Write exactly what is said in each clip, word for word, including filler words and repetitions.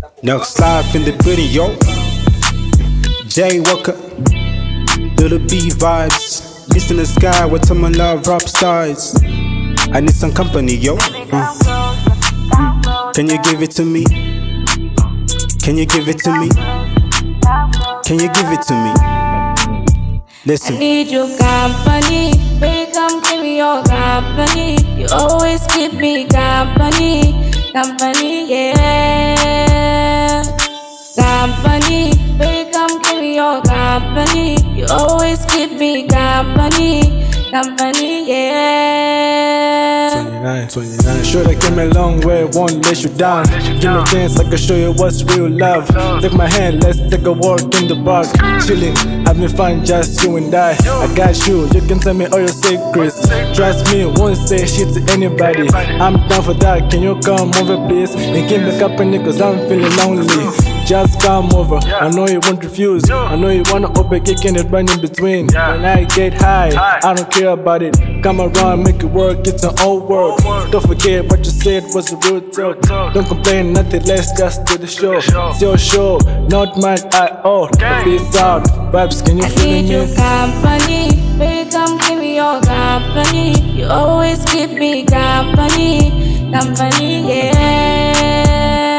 Next live in the booty, yo. Jay Walker, Little B vibes. East in the sky, where to my love rap stars. I need some company, yo. Mm. Can you give it to me? Can you give it to me? Can you give it to me? Listen. I need your company. Baby, come give me your company. You always keep me company. Company, yeah. Company. Baby, come give me your company. You always keep me company. Company, yeah. twenty-nine, twenty-nine. Sure, I came a long way, won't let you down. Give me a chance, I can show you what's real love. Take my hand, let's take a walk in the park. Chilling, having fun, just you and I. I got you, you can tell me all your secrets. Trust me, won't say shit to anybody. I'm down for that, can you come over please? And keep me company, cause I'm feeling lonely. Just come over, I know you won't refuse. I know you wanna open cake and it run in between. When I get high, I don't care about it. Come around, make it work, it's an old world. Don't forget what you said was the real talk. Don't complain, nothing less, just do the show. It's your show, not mine at all. Peace out, vibes, can you I feel need me? your company. Baby, come give me your company. You always keep me company. Company, yeah.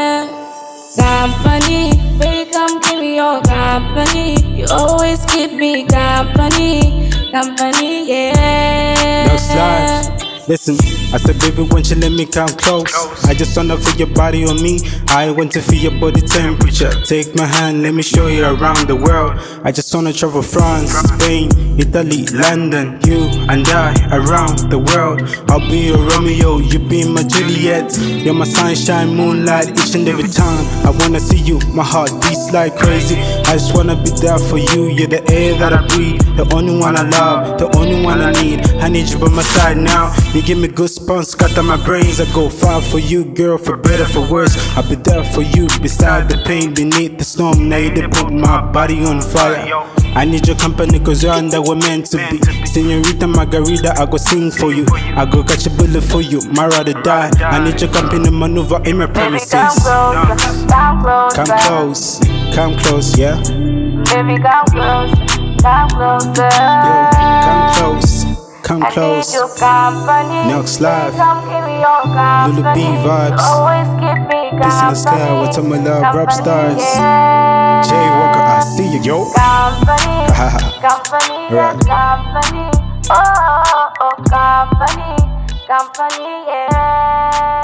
Company, baby, come give me your company. You always keep me company. Company, yeah. Next live. Listen, I said, baby, won't you let me come close? I just wanna feel your body on me. I want to feel your body temperature. Take my hand, let me show you around the world. I just wanna travel France, Spain, Italy, London. You and I around the world. I'll be your Romeo, you be my Juliet. You're my sunshine, moonlight, each and every time I wanna see you, my heart beats like crazy. I just wanna be there for you. You're the air that I breathe, the only one I love, the only one I need. I need you by my side now. You give me goosebumps, scatter my brains. I go far for you, girl, for better, for worse. I'll be there for you, beside the pain, beneath the storm. Now you done put my body on fire. I need your company, cause you're under we're meant to be. Senorita Margarita, I go sing for you. I go catch a bullet for you, my ride or die. I need your company, maneuver in my premises. Come close, Come close, come close, yeah. baby, come close, come closer. Yo, come close, come close. Your company. Next live. Come give me your company. Little B vibes. Always keep me company. Peace in the sky, what's on my love, rap stars. Yeah. Jay Walker, I see you, yo. Company, company, Right. company. Oh, oh, oh, company, company, yeah.